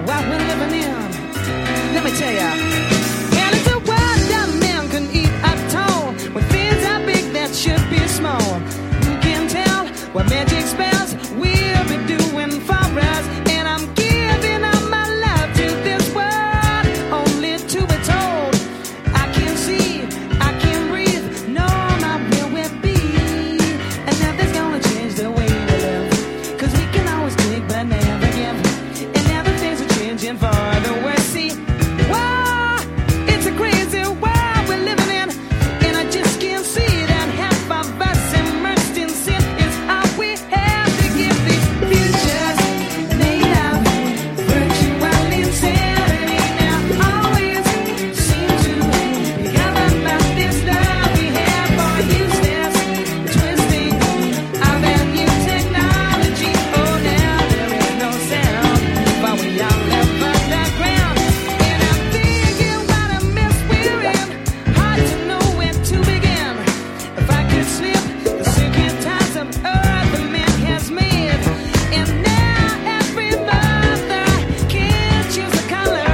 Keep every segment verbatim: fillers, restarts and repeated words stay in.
what we're living in. Let me tell ya. And it's a world that man can eat at all. When things are big that should be small. Who can tell what magic spells we'll be doing for us? And I'm giving up my love to this world, only to be told I can't see, I can't breathe, no, not where we'll be. And nothing's gonna change the way we live, 'cause we can always take but never give. And now the things are changing for the worse. See, wow, it's a crazy world we're living in, and I just can't see that half of us immersed in sin is all we have to give. The future's made of virtual insanity. Now always seem to be governed by this love we have for useless twisting of our new technology. Oh, now there is no sound, but we all live underground. And I'm thinking what a mess we're in, hard to know where to begin. If I could slip the secret ties of earth the man has made, and now every mother can choose a color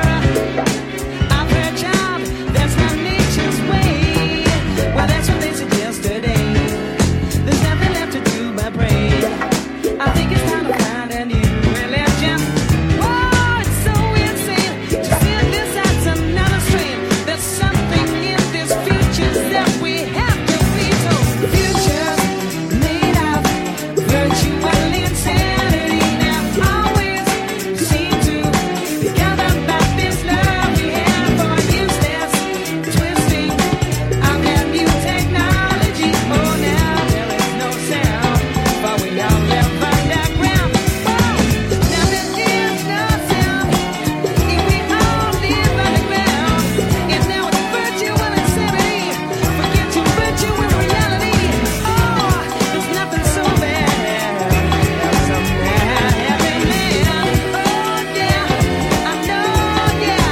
of her child, that's not nature's way. Well, that's what they suggest today. There's nothing left to do but pray. I think it's time to find a new religion. Whoa, it's so insane to synthesize another strain. There's something in this future that we have to be told. The future's made of virtual insanity. Now always seem to be governed by this love we have for useless twisting of our new technology. Oh, now there is no sound, but we all live underground. Whoa, now there is no sound if we all live underground. And now it's virtual insanity. Forget your virtual reality. Oh, there's nothing so bad as some bad happy man. Oh, yeah, I know, yeah.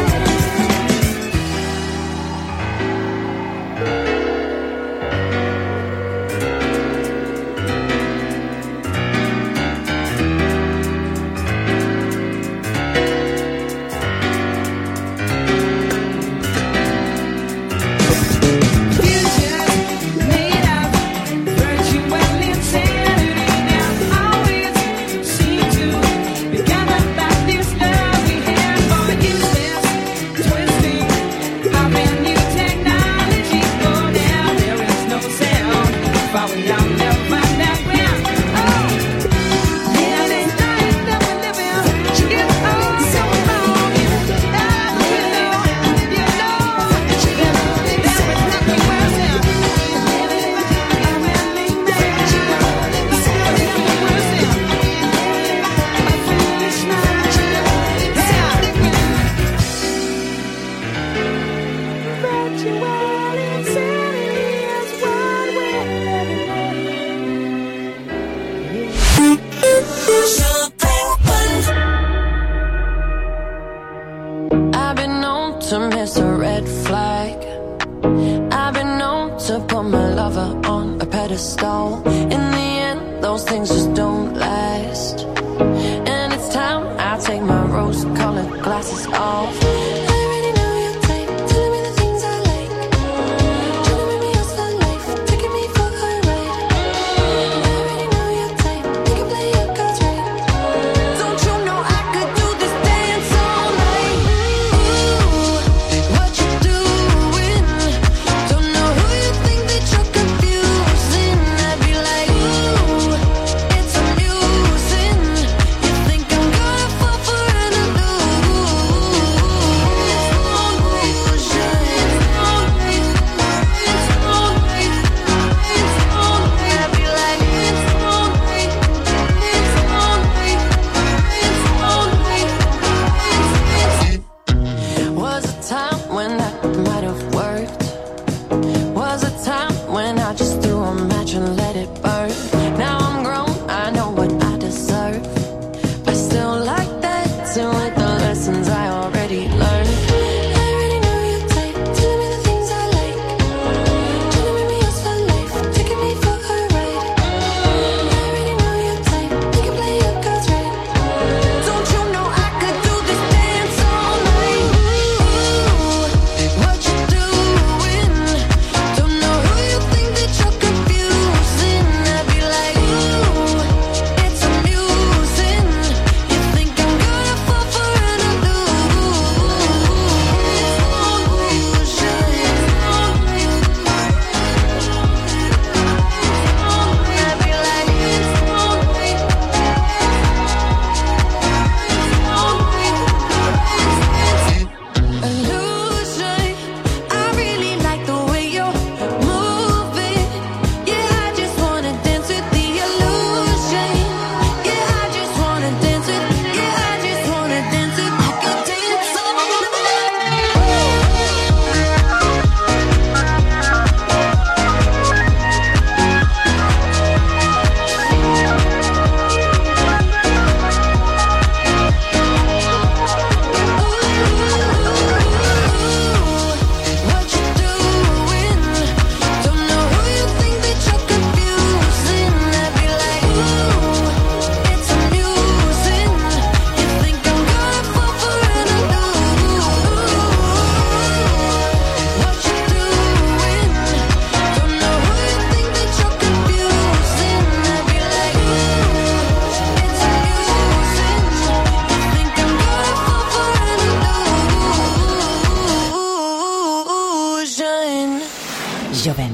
Future's made of virtual insanity. Now always seem to be governed by this love we have for useless twisting of our new technology. Oh, now there is no sound, but we all live underground. Oh, yeah, this life that we live in, it's all so wrong. And I know, you know, there is nothing worse than living a willing man. There's nothing worse than a foolish man. Yeah. Virtual insanity is what we're living I've been known to miss a red flag. I've been known to put my lover on a pedestal. In the end, those things just don't last. And it's time I take my rose-colored glasses off. I already know your type, telling me the things I like. Trying to make me yours for life, taking me for a ride. I already know your type, you can play your cards right. Don't you know I could do this dance all night? Ooh, what you doing? Don't know who you think that you're confusing. I'd be like, ooh, it's amusing. You think I'm gonna fall for an illusion? Joven.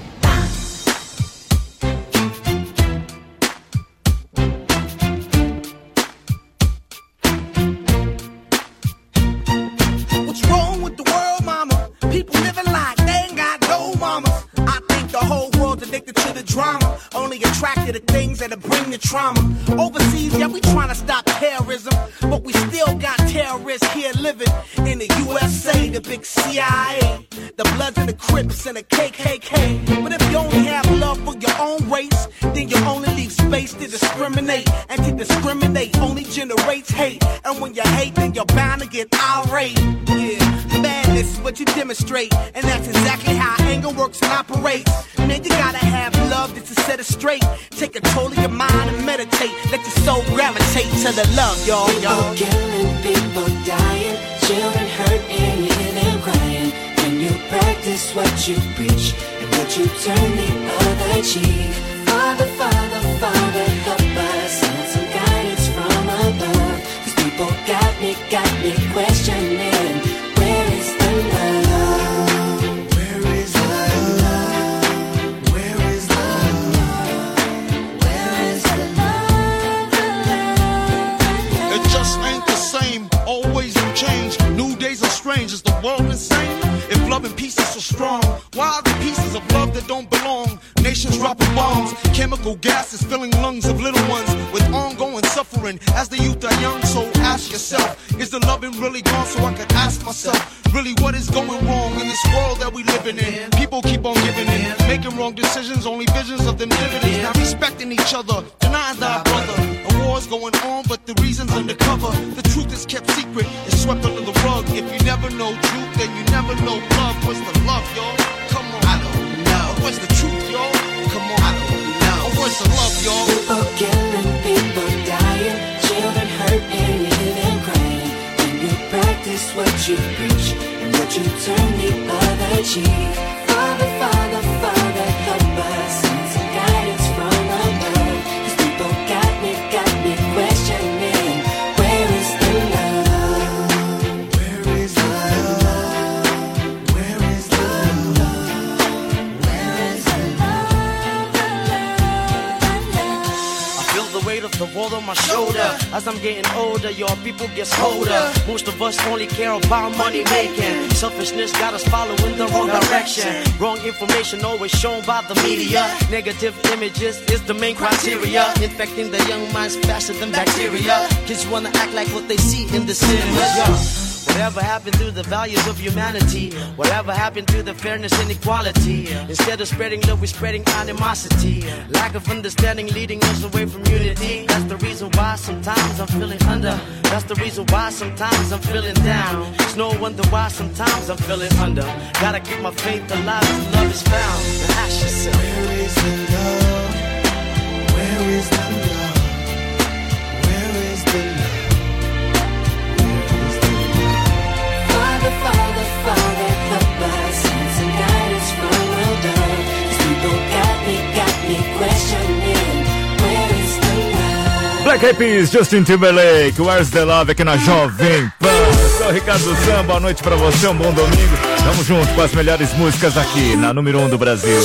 What's wrong with the world, mama? People living like they ain't got no mamas. I think the whole world's addicted to the drama, only attracted to things that'll bring the trauma. Overseas, yeah, we trying to stop terrorism, but we still got terrorists here living in the U S A, the big C I A, the Bloods and the Crips and the K K K. But if you only have love for your own race, then you only leave space to discriminate. And to discriminate only generates hate. And when you hate, then you're bound to get irate. Yeah, madness is what you demonstrate, and that's exactly how anger works and operates. Man, you gotta have love just to set it straight. Take control of your mind and meditate. Let your soul gravitate to the love, y'all, y'all. People killing, people dying, children hurt and you hear them crying. When you practice what you preach, and would you turn the other cheek? Father, Father, Father, help us, send some guidance from above. Cause people got me, got me questioning, where is the love? Where is the love? Where is the love? Where is the love? The love, the love? It just ain't the same, always in change. New days are strange, is the world insane? If love and peace is so strong, why are the pieces of love that don't belong? Nations dropping bombs, chemical gases filling lungs of little ones with ongoing suffering as the youth are young. So ask yourself, is the loving really gone? So I could ask myself, really what is going wrong in this world that we living in? People keep on giving in, making wrong decisions, only visions of them dividends. Not respecting each other, denying thy brother. A war's going on, but the reason's undercover. The truth is kept secret, it's swept under the rug. If you never know truth, then you never know love. What's the love, y'all? Come on, I don't know. What's the truth, y'all? Come on, I don't know. What's the love, y'all? People killing, people dying, children hurt and you hear them crying. When you practice what you preach, and would you turn the other cheek? Father, Father, Father, help us, send some guidance from above. Cause people got me, got me questioning, where is the love? Where is the love? Where is the love? Where is the love? The love, the love. I feel the weight of the world on my shoulder. As I'm getting older, your people get colder. Most of us only care about money making. Selfishness got us following the wrong direction. Wrong information always shown by the media. Negative images is the main criteria. Infecting the young minds faster than bacteria. Kids wanna act like what they see in the cinemas. Yeah. Whatever happened to the values of humanity? Whatever happened to the fairness and equality? Instead of spreading love, we're spreading animosity. Lack of understanding leading us away from unity. That's the reason why sometimes I'm feeling under. That's the reason why sometimes I'm feeling down. It's no wonder why sometimes I'm feeling under. Gotta keep my faith alive till love is found. Now ask yourself, where is the love? Where is the love? Where is the love? Father, Father, help us, send some guidance from above. These people got me, got me questioning, where is the love? Black Eyed Peas, Justin Timberlake, Where's the Love aqui na Jovem Pan. Eu sou o Ricardo Sam, boa noite pra você, um bom domingo. Vamos juntos com as melhores músicas aqui na número um do Brasil.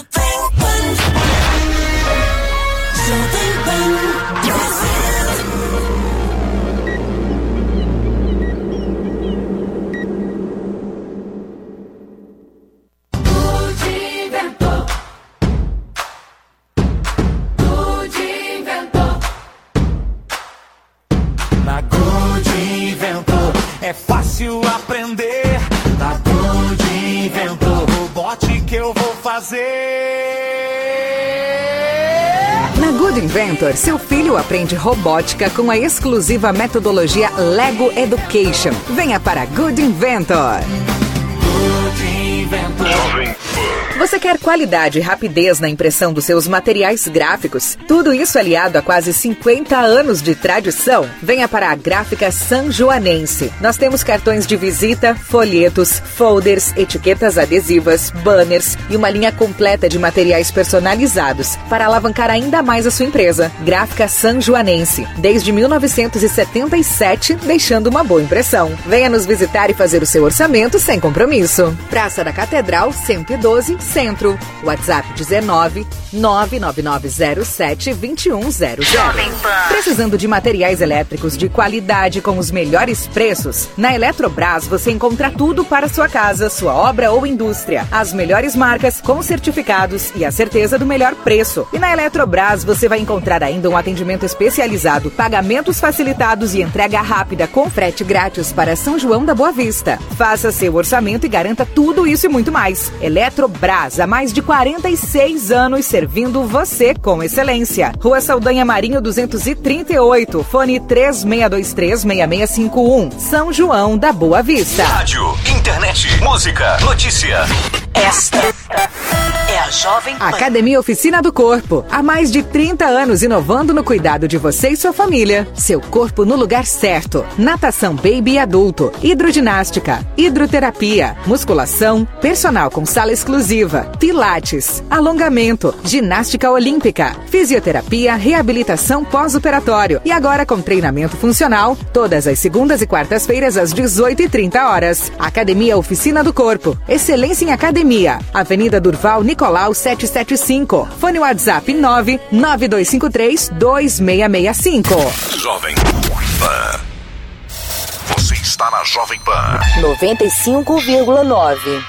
É fácil aprender, tá tudo de invento, robote que eu vou fazer. Na Good Inventor, seu filho aprende robótica com a exclusiva metodologia Lego Education. Venha para Good Inventor. Good Inventor. Você quer qualidade e rapidez na impressão dos seus materiais gráficos? Tudo isso aliado a quase cinquenta anos de tradição? Venha para a Gráfica Sanjoanense. Nós temos cartões de visita, folhetos, folders, etiquetas adesivas, banners e uma linha completa de materiais personalizados para alavancar ainda mais a sua empresa. Gráfica Sanjoanense, desde mil novecentos e setenta e sete, deixando uma boa impressão. Venha nos visitar e fazer o seu orçamento sem compromisso. Praça da Catedral, Industrial cento e doze, Centro. WhatsApp dezenove, nove nove nove zero sete, dois um zero zero. Precisando de materiais elétricos de qualidade com os melhores preços? Na Eletrobras você encontra tudo para sua casa, sua obra ou indústria. As melhores marcas com certificados e a certeza do melhor preço. E na Eletrobras você vai encontrar ainda um atendimento especializado, pagamentos facilitados e entrega rápida com frete grátis para São João da Boa Vista. Faça seu orçamento e garanta tudo isso e muito mais. Eletrobras, há mais de quarenta e seis anos servindo você com excelência. Rua Saldanha Marinho duzentos e trinta e oito, fone três seis dois três, seis seis cinco um, São João da Boa Vista. Rádio, internet, música, notícia. Esta é a Jovem Pan. Academia Oficina do Corpo. Há mais de trinta anos inovando no cuidado de você e sua família. Seu corpo no lugar certo. Natação baby e adulto. Hidroginástica. Hidroterapia. Musculação. Personal com sala exclusiva. Pilates. Alongamento. Ginástica olímpica. Fisioterapia. Reabilitação pós-operatório. E agora com treinamento funcional. Todas as segundas e quartas-feiras às dezoito e trinta horas. Academia Oficina do Corpo. Excelência em academia. Avenida Durval Nicolau setecentos e setenta e cinco. Fone WhatsApp nove nove dois cinco três, dois seis seis cinco. Jovem Pan. Você está na Jovem Pan. noventa e cinco vírgula nove.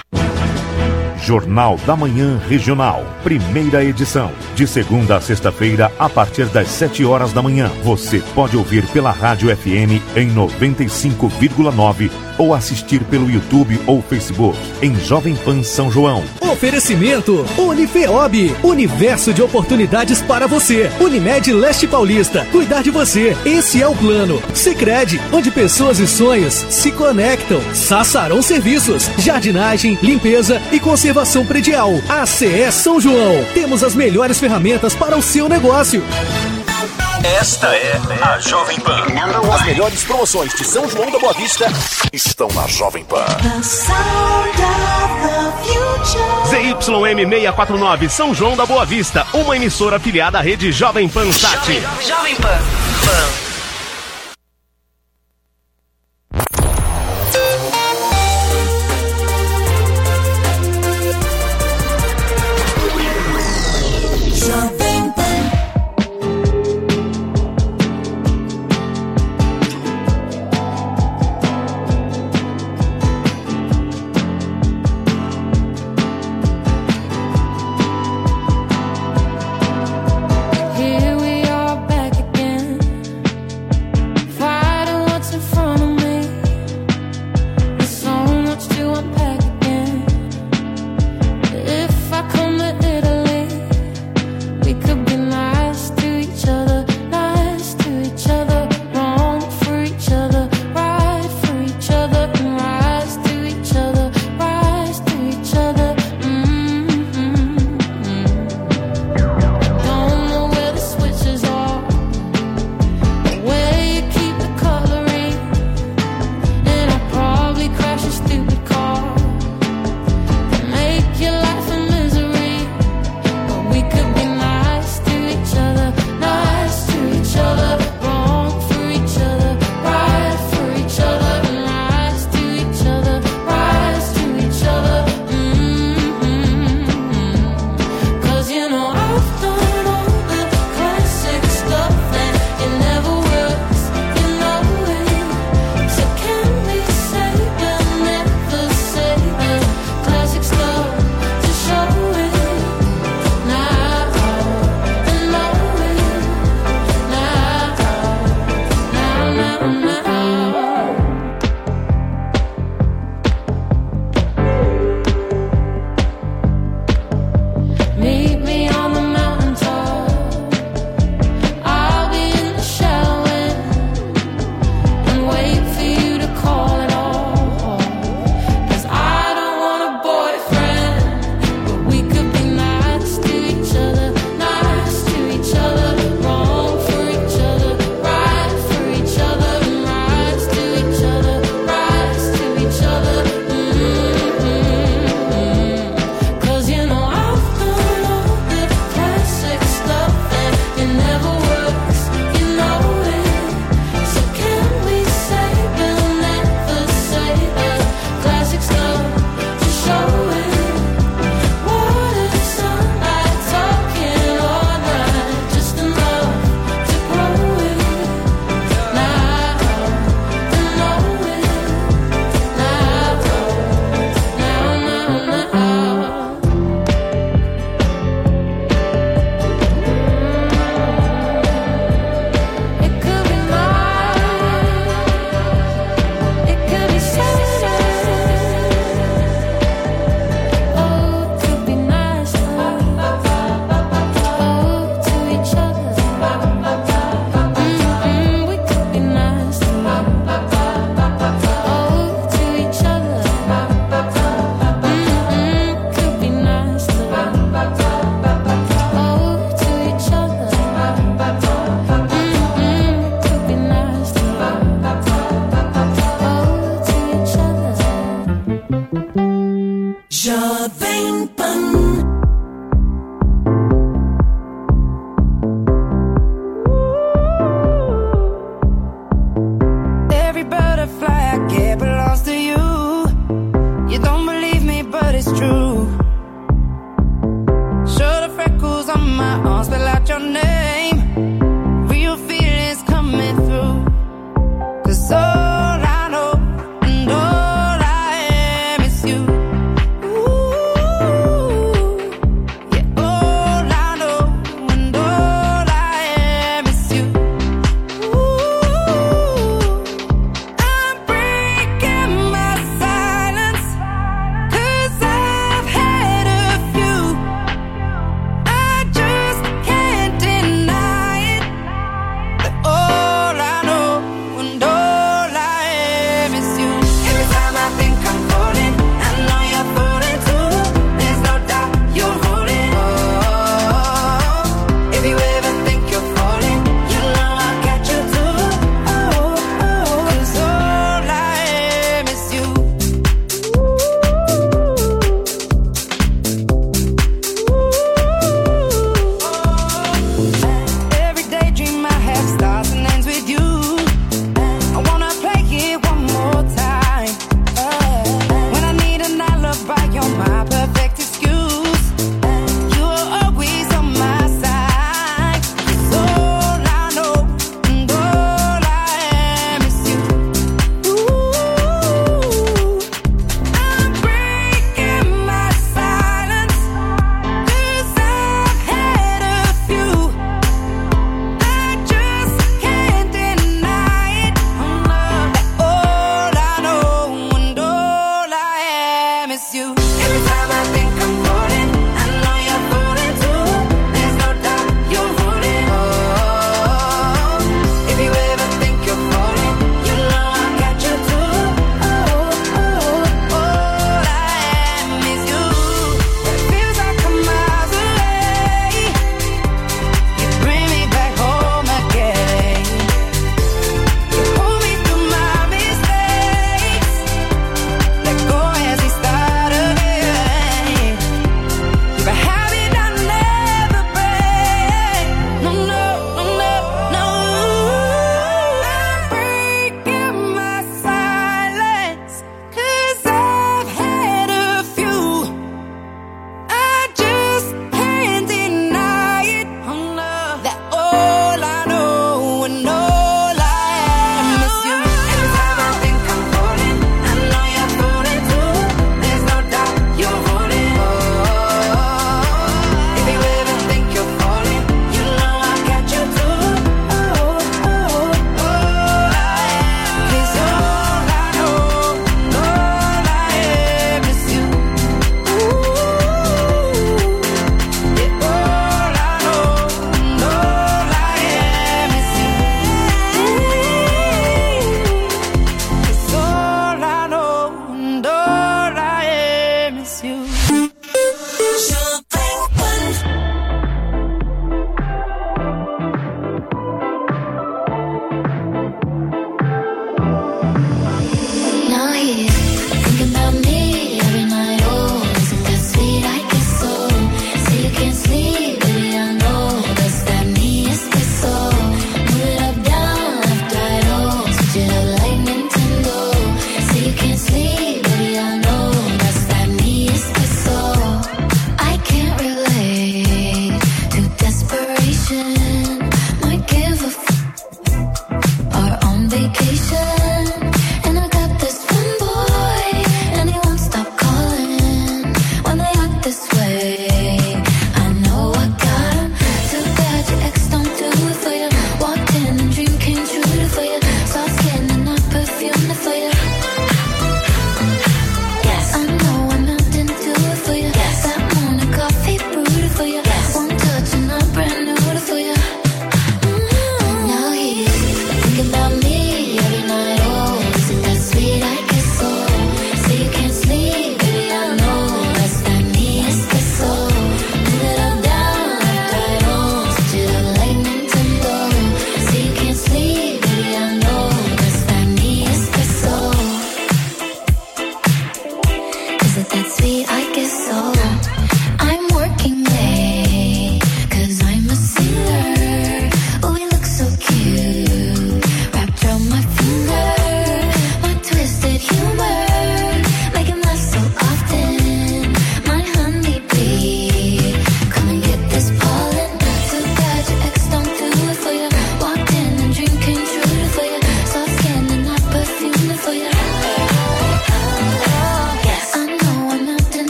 Jornal da Manhã Regional, primeira edição. De segunda a sexta-feira, a partir das sete horas da manhã. Você pode ouvir pela Rádio F M em noventa e cinco vírgula nove ou assistir pelo YouTube ou Facebook em Jovem Pan São João. Oferecimento Unifeob, universo de oportunidades para você. Unimed Leste Paulista, cuidar de você, esse é o plano. Sicredi, onde pessoas e sonhos se conectam. Sassarão Serviços, jardinagem, limpeza e conservação predial. A C E São João, temos as melhores ferramentas para o seu negócio. Esta é a Jovem Pan. As melhores promoções de São João da Boa Vista estão na Jovem Pan. Z Y M seiscentos e quarenta e nove, São João da Boa Vista, uma emissora afiliada à rede Jovem Pan Sat. Jovem, Jovem Pan. Pan. Here we are back again.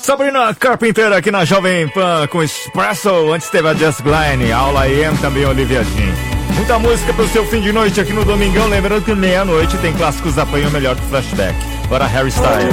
Sabrina Carpenter aqui na Jovem Pan com Espresso. Antes teve a Just Glenn, All I Am, também Olivia Jean. Muita música pro seu fim de noite aqui no Domingão. Lembrando que meia-noite tem clássicos apanham melhor que Flashback. Bora Harry Styles.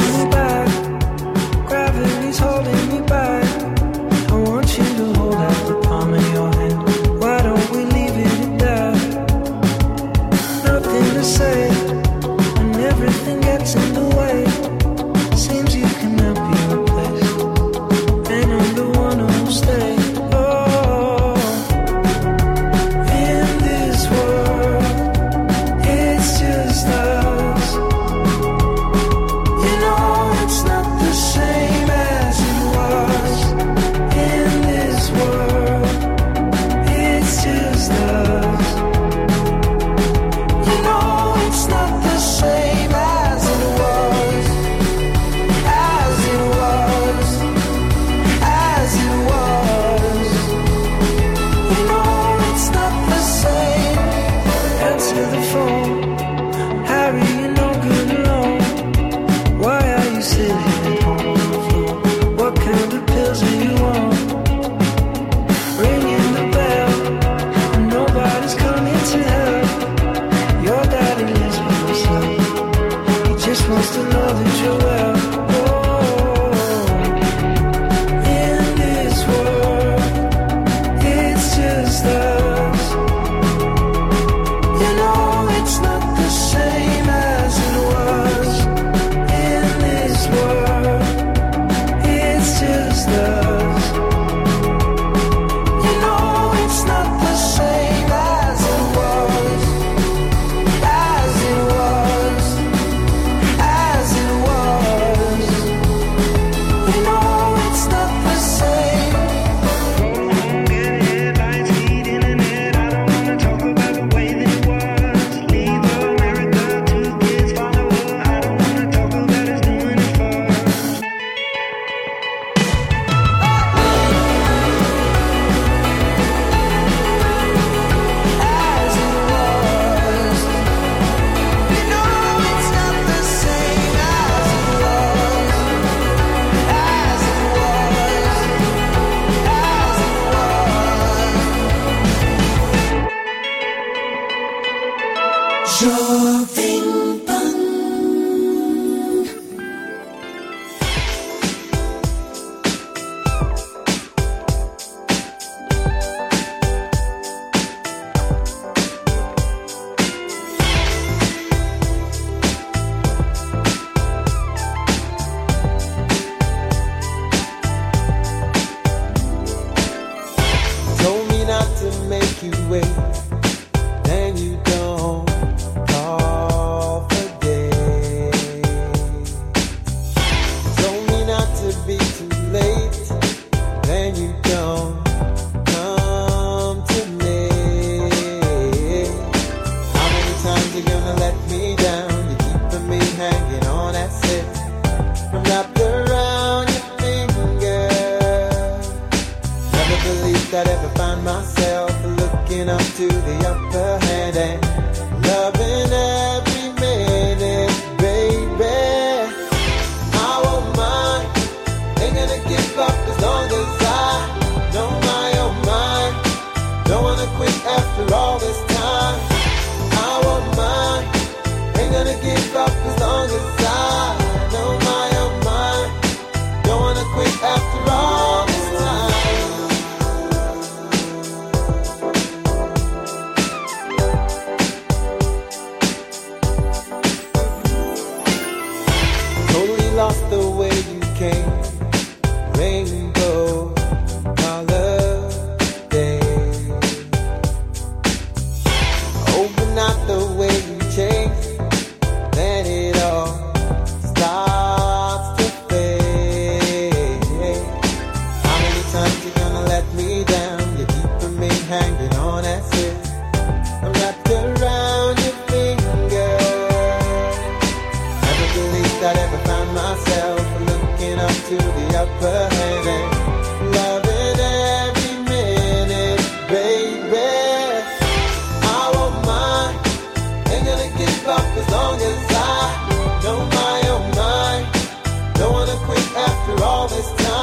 All this time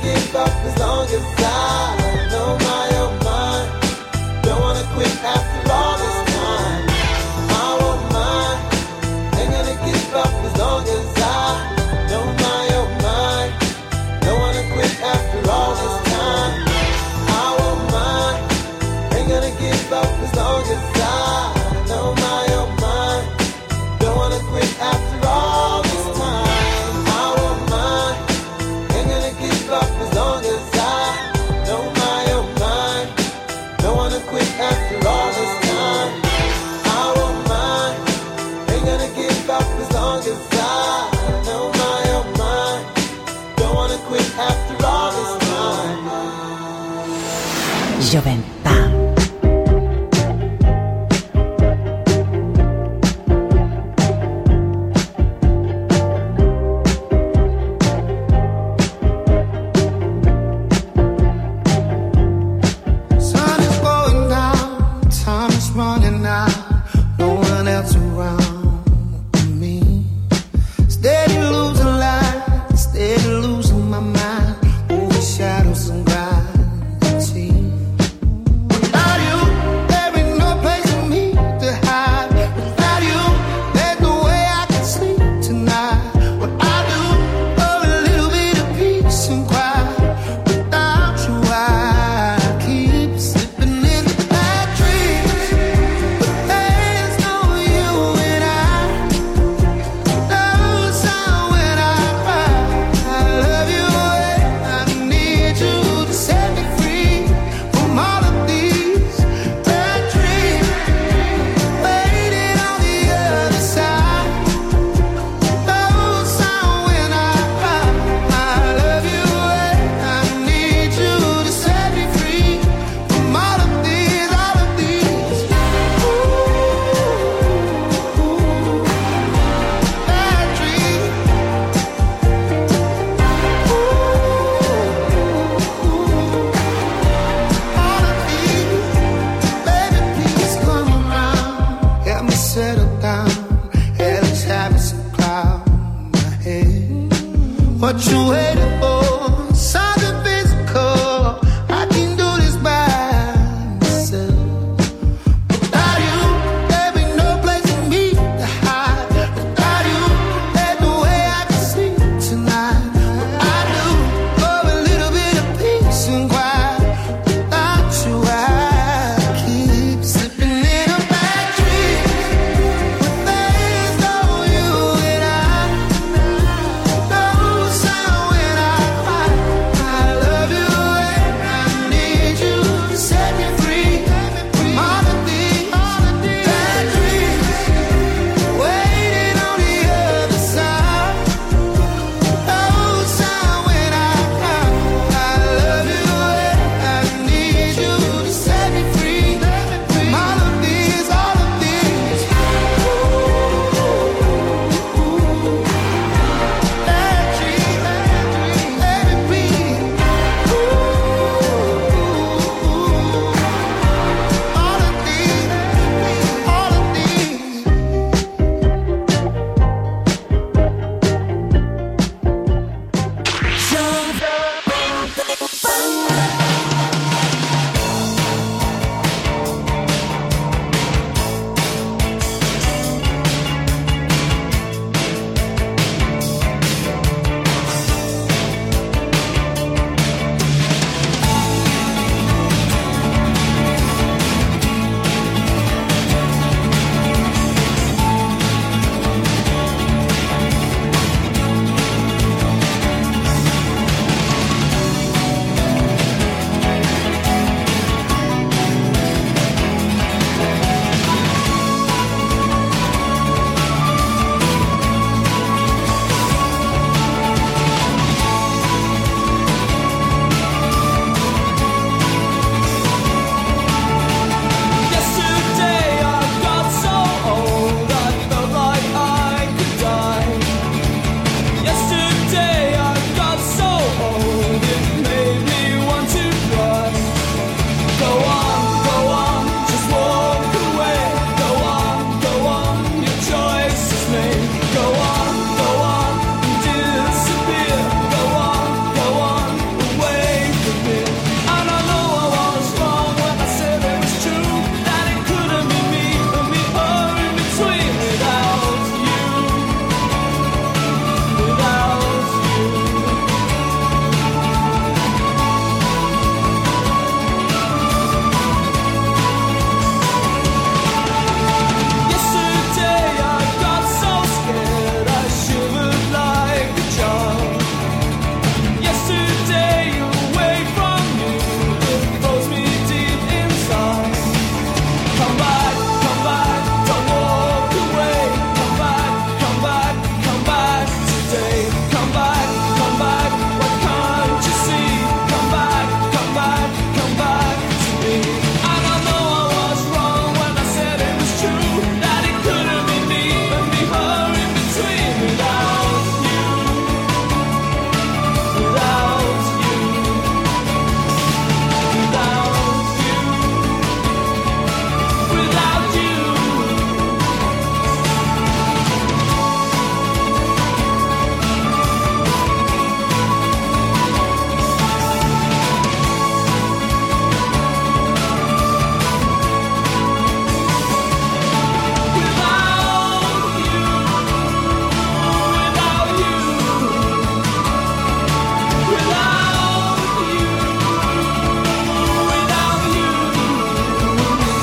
give up as long as I know my own mind. Don't wanna quit after all this time. I won't mind. Ain't gonna give up as long as I know my own mind. Don't wanna quit after all this time. I won't mind. Ain't gonna give up as long as I know my own mind. Don't wanna quit after all this time. I won't mind. Ain't gonna give up as long as I know my own mind. Don't wanna quit after all this time. I won't mind. Ain't gonna give up as long as I know my own mind. Don't wanna quit after all this time. Jovem Pan. Sun is going down, time is running out, no one else around me. Steady losing light, steady losing my mind, over shadows and gravity. Without you, there ain't no place for me to hide. Without you, there's no way I can sleep tonight. What I do, oh, a little bit of peace and quiet. Without you, I keep slipping into bad dreams. But there's no you and I. No sound when I cry. I love you and I need you to set me free from all of these bad dreams. Waiting on the other side. No sound when I cry. I love you and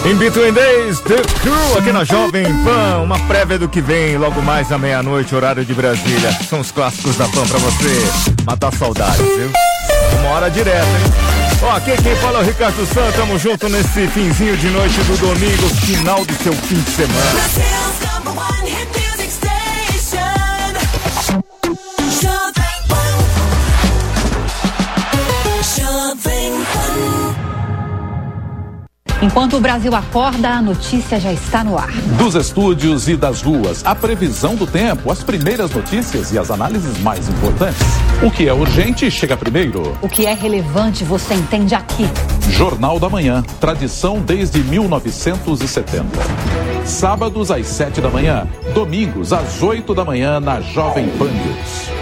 In Between Days, The Crew, aqui na Jovem Pan, uma prévia do que vem logo mais à meia-noite, horário de Brasília. São os clássicos da Pan pra você matar saudades, viu? Uma hora direta, hein? Ó, aqui quem fala é o Ricardo Santos, tamo junto nesse finzinho de noite do domingo, final do seu fim de semana. Enquanto o Brasil acorda, a notícia já está no ar. Dos estúdios e das ruas, a previsão do tempo, as primeiras notícias e as análises mais importantes. O que é urgente chega primeiro. O que é relevante você entende aqui. Jornal da Manhã, tradição desde mil novecentos e setenta. Sábados às sete da manhã, domingos às oito da manhã na Jovem Pan News.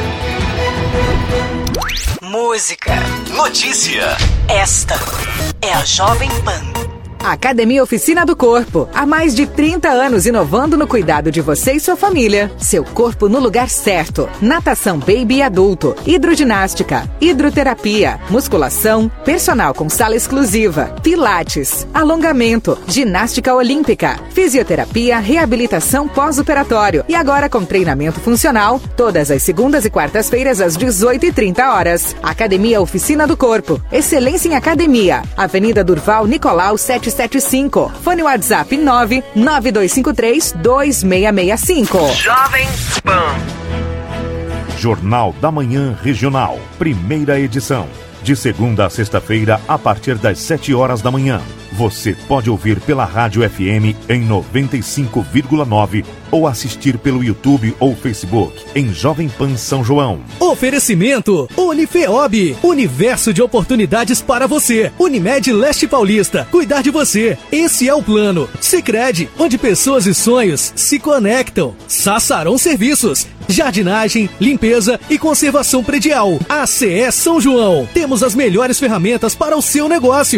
Música. Notícia. Esta é a Jovem Pan. Academia Oficina do Corpo. Há mais de trinta anos inovando no cuidado de você e sua família. Seu corpo no lugar certo. Natação baby e adulto. Hidroginástica. Hidroterapia. Musculação. Personal com sala exclusiva. Pilates. Alongamento. Ginástica olímpica. Fisioterapia. Reabilitação pós-operatório. E agora com treinamento funcional. Todas as segundas e quartas-feiras às dezoito e trinta horas. Academia Oficina do Corpo. Excelência em academia. Avenida Durval Nicolau setecentos e setenta e cinco. Fone WhatsApp nove nove dois cinco três dois seis seis cinco. Jovem Pan. Jornal da Manhã Regional, primeira edição. De segunda a sexta-feira, a partir das sete horas da manhã. Você pode ouvir pela Rádio F M em noventa e cinco vírgula nove ou assistir pelo YouTube ou Facebook em Jovem Pan São João. Oferecimento Unifeob, universo de oportunidades para você. Unimed Leste Paulista, cuidar de você. Esse é o plano. Sicredi, onde pessoas e sonhos se conectam. Sassarão Serviços, jardinagem, limpeza e conservação predial. A C E São João, temos as melhores ferramentas para o seu negócio.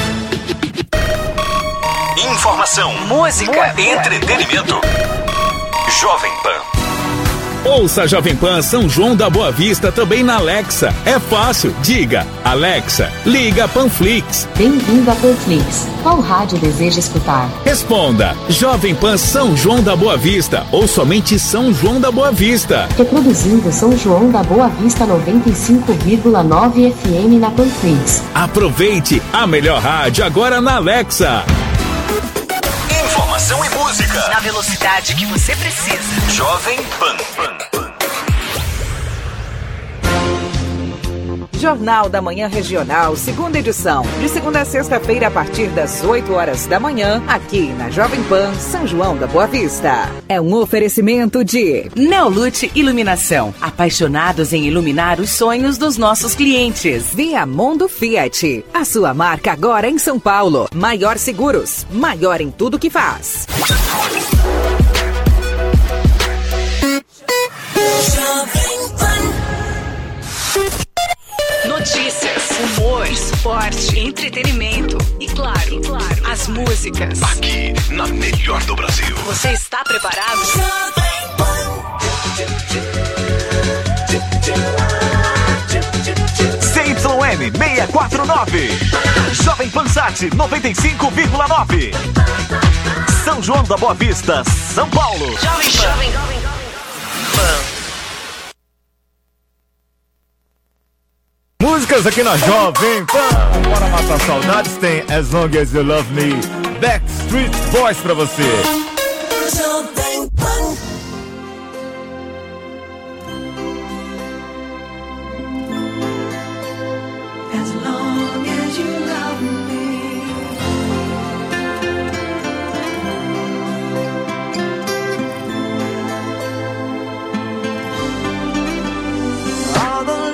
Informação, música, entretenimento. Jovem Pan. Ouça a Jovem Pan São João da Boa Vista também na Alexa. É fácil. Diga, Alexa, liga Panflix. Bem-vindo a Panflix. Qual rádio deseja escutar? Responda, Jovem Pan São João da Boa Vista ou somente São João da Boa Vista. Reproduzindo São João da Boa Vista noventa e cinco vírgula nove F M na Panflix. Aproveite a melhor rádio agora na Alexa. Informação e música na velocidade que você precisa. Jovem Pan. Jornal da Manhã Regional, segunda edição. De segunda a sexta-feira, a partir das oito horas da manhã, aqui na Jovem Pan, São João da Boa Vista. É um oferecimento de Neolute Iluminação. Apaixonados em iluminar os sonhos dos nossos clientes. Viamundo Fiat. A sua marca agora em São Paulo. Maior Seguros. Maior em tudo que faz. Jovem Pan. Notícias, humor, esporte, entretenimento e claro, e claro, as músicas. Aqui, na melhor do Brasil. Você está preparado? C Y N seiscentos e quarenta e nove. Jovem Pan Sat noventa e cinco vírgula nove. São João da Boa Vista, São Paulo. Jovem Jovem Pan. Músicas aqui na Jovem Pan. Bora matar saudades, tem As Long As You Love Me, Backstreet Boys pra você. Jovem Pan. As long as you love me. All the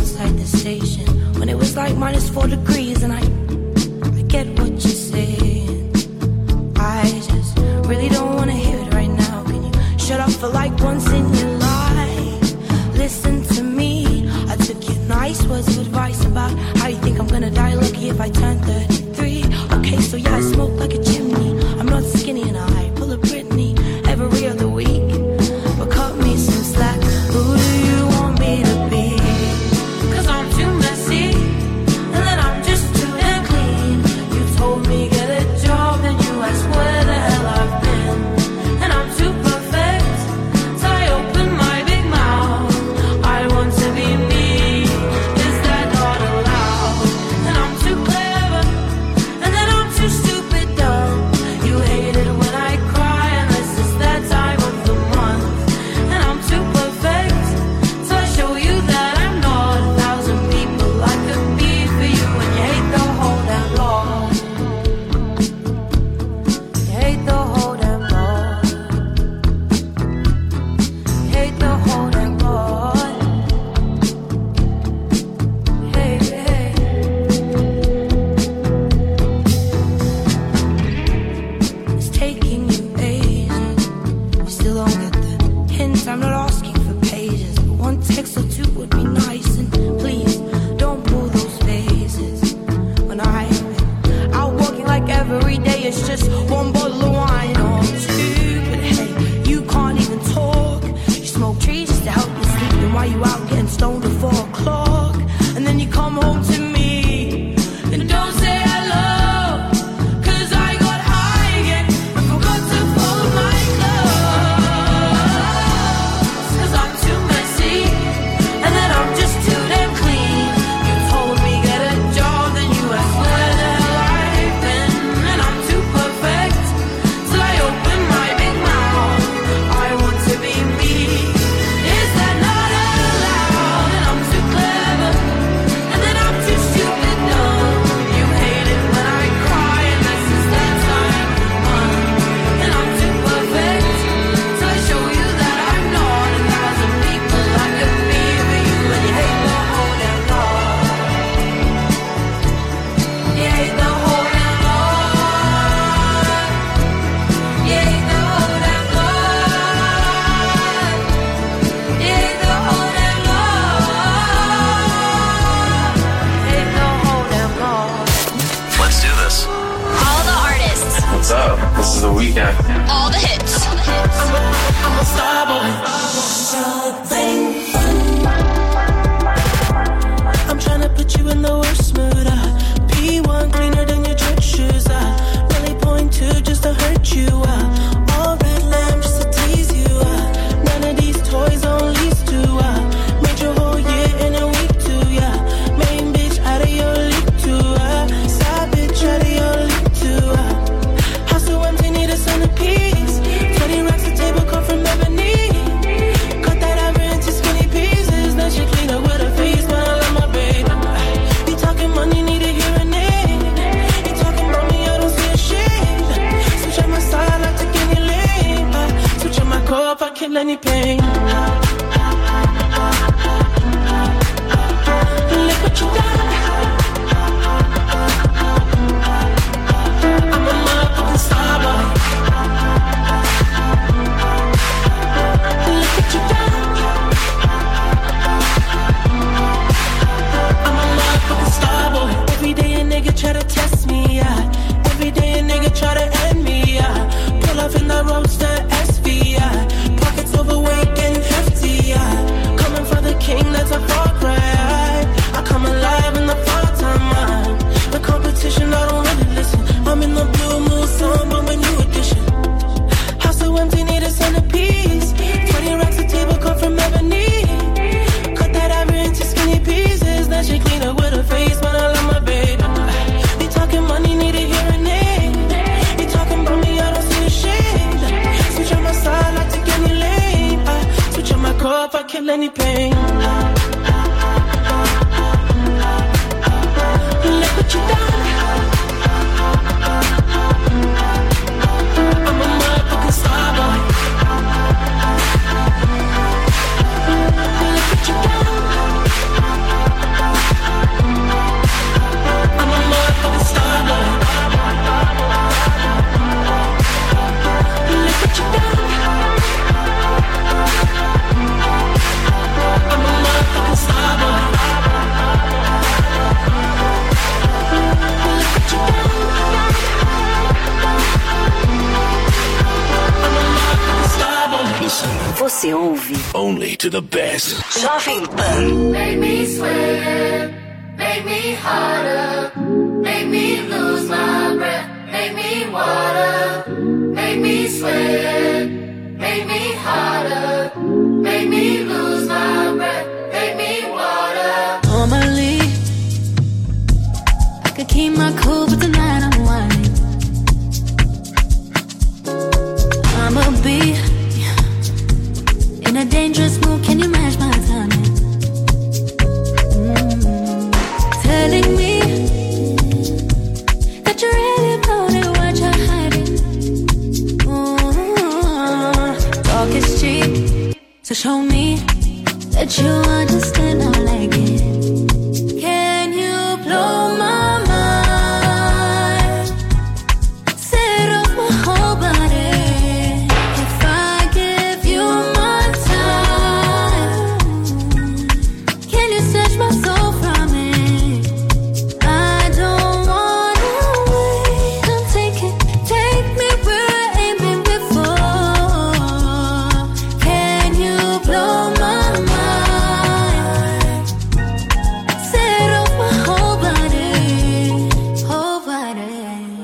outside the station when it was like minus four degrees, and I, I get what you're saying. I just really don't wanna hear it right now. Can you shut up for like once in your life? Listen to me. I took your nice words of advice about how you think I'm gonna die lucky if I turn thirty-three. Okay, so yeah, I smoke like a chimney. I'm not skinny and I pull a Britney every other week. But cut me some slack. Who do you want me to be? Cause I'm too messy, and then I'm just too damn clean. You told me get a job, then you asked where the hell I've been. And I'm too perfect, so I open my big mouth. I want to be me, is that not allowed? And I'm too clever, and then I'm too stupid dumb. You hate it when I cry, unless it's that time of the month. And I'm too perfect, so I show you that I'm not a thousand people I could be for you. And you hate the whole damn lot. You hate the whole damn lot. You hate the whole damn lot. Hey, hey. It's taking you ages. You still don't get the hint. I'm not asking for pages, but one text or two would be nice. And please don't pull those faces. When I've been out walking like every day, it's just one bottle of wine or two. But hey, you can't even talk. You smoke trees just to help you sleep. And while you out getting stoned at four o'clock, and then you come home to me and don't say hello. Cause I got high again and forgot to fold my clothes. Cause I'm too messy, and then I'm just too damn clean. You told me get a job, then you asked where the hell I've been. And I'm too perfect, till I open my big mouth. I want to be me, is that not allowed? And I'm too clever, and then I'm too stupid dumb. You hate it when I cry, unless it's that time of the month. And I'm too perfect, till I show you that I'm not a thousand people I could be for you. And you hate the whole damn lot. You hate the whole damn lot. You hate the whole damn lot. You hate the whole damn lot. Hate the whole damn lot. Let's do this. All the artists, What's up? This is The Weeknd. all the hits. I'm a star boy. I'm tryna put you in the worst mood. Uh, P one cleaner than your church shoes. Uh, really point two just to hurt you. Uh, all red lamp just to tease you. Uh, none of these toys on lease to. Uh, made your whole year in a week too. Yeah, main bitch out of your league too. Uh, side bitch out of your league too. Uh, house so empty, need a centerpiece. Twenty racks a table come from ebony. Cut that ivory and only to the best. Jovem Pan. Make me sweat, make me harder, make me lose my breath, make me water, make me sweat, make me harder, make me lose my breath, make me water. Normally, I could keep my cool, but tonight I'm whining. I'ma be in a dangerous mood, can you match my timing? Mm-hmm. Telling me that you really know it, what you're hiding. Mm-hmm. Talk is cheap, so show me that you understand I like it. Can you blow my mind? Set off my whole body. If I give you my time, can you snatch my soul from it? I don't wanna wait. Come take it, take me where I ain't been before. Can you blow my mind? Set off my whole body, whole body.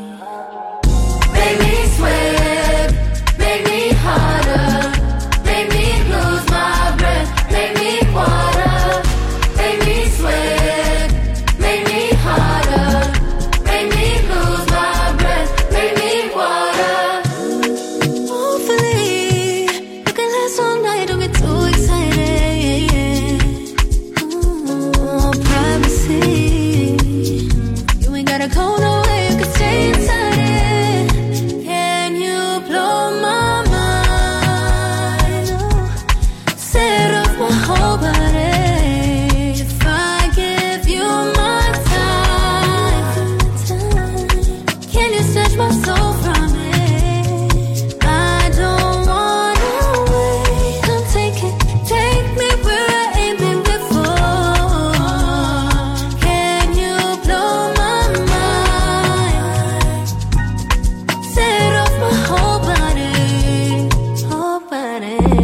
Make me sweat, make me harder, make me lose my breath, make me water, make me sweat, make me harder, make me lose my breath, make me water. Hopefully, you can last all night, don't get too excited. Ooh, privacy. You ain't gotta go nowhere, you can stay inside it. Can you blow my mind? Set off my whole body. If I give you my time, can you snatch my soul from it? I don't wanna wait. Come take it, take me where I ain't been before. Can you blow my mind? Set off my whole body, whole body.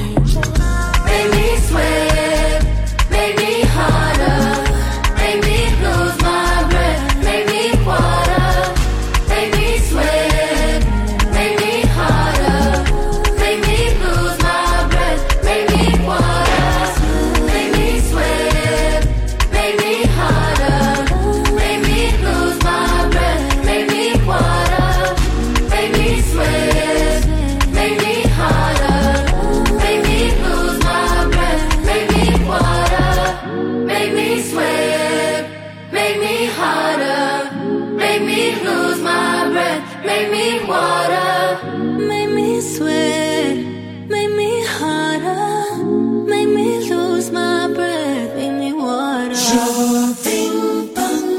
Make me sweat, make me harder, make me lose my breath, make me water, make me sweat, make me harder, make me lose my breath, make me water, make me sweat, make me harder, make me lose my breath, make me water, make me sweat, make me harder, make me lose my breath, make me water, make me sweat, make me harder, make me lose my breath, make me water. Make me sweat, make me harder, make me lose my breath, make me water. Jovem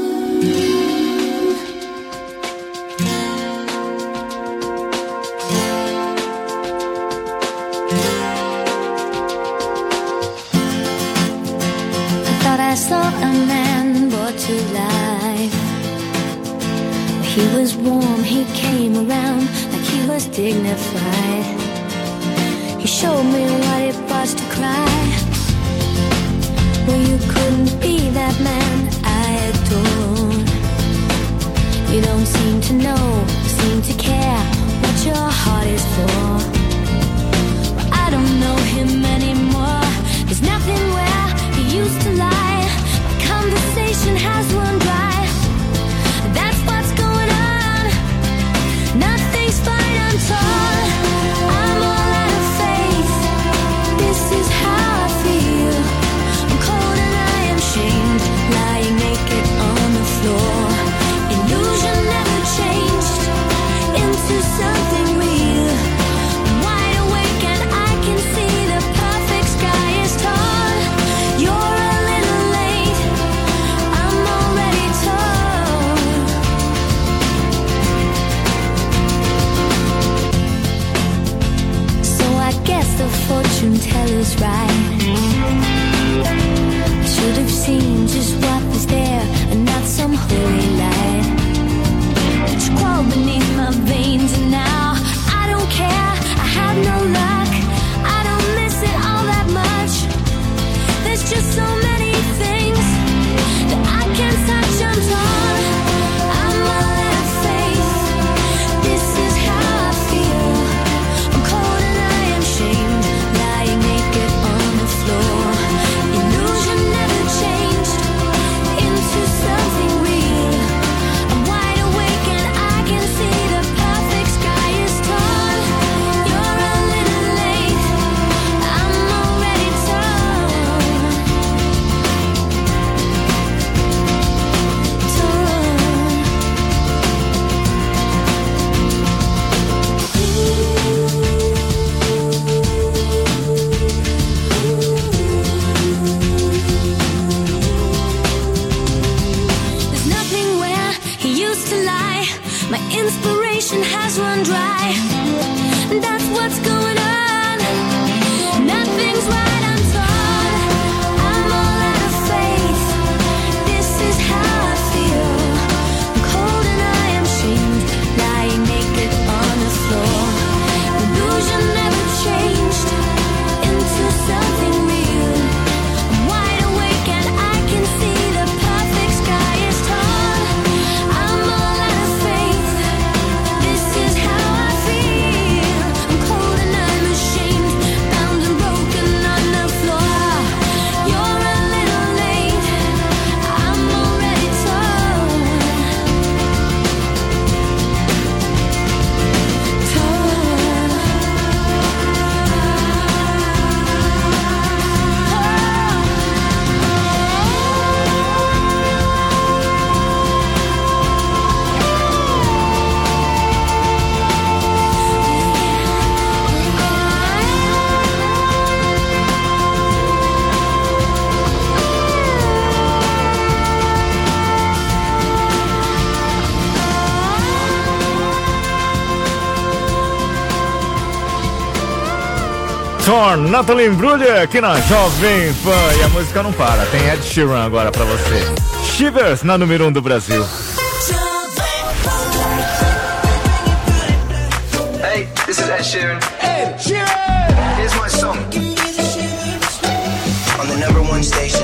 I thought I saw a man brought to life. He was warm, he came around like he was dignified. He showed me what it was to cry. Well, you couldn't be that man I adored. You don't seem to know, seem to care what your heart is for. Well, I don't know him anymore. There's nothing where he used to lie. My conversation has run dry. That's what's going on. Nothing's fine, I'm torn. I'm all out of faith. This is how I feel. I'm cold and I am shamed, lying naked on the floor. Illusion never changed into something real. I'm wide awake and I can see the perfect sky is tall. You're a little late, I'm already told. So I guess the fortune teller's right. I should have seen just what was there and not some holy light. It's crawled beneath my veins and now I don't care. I have no luck. I don't miss it all My inspiration has run dry. That's what's going on. Nothing's right, I'm torn. I'm all out of faith. This is how I feel. I'm cold and I am shamed, lying naked on the floor. Illusion never changed into something real. I'm wide awake and I can see the perfect sky is torn. I'm all out of faith. This is how I feel. I'm cold and I'm ashamed, bound and broken on the floor. You're a little late. I'm already torn. Torn, Natalie Imbruglia aqui na Jovem Pan. E a música não para, tem Ed Sheeran agora pra você. Shivers na número um do Brasil. Hey, this is Ed Sheeran. Ed Sheeran! Here's my song. On the number one station.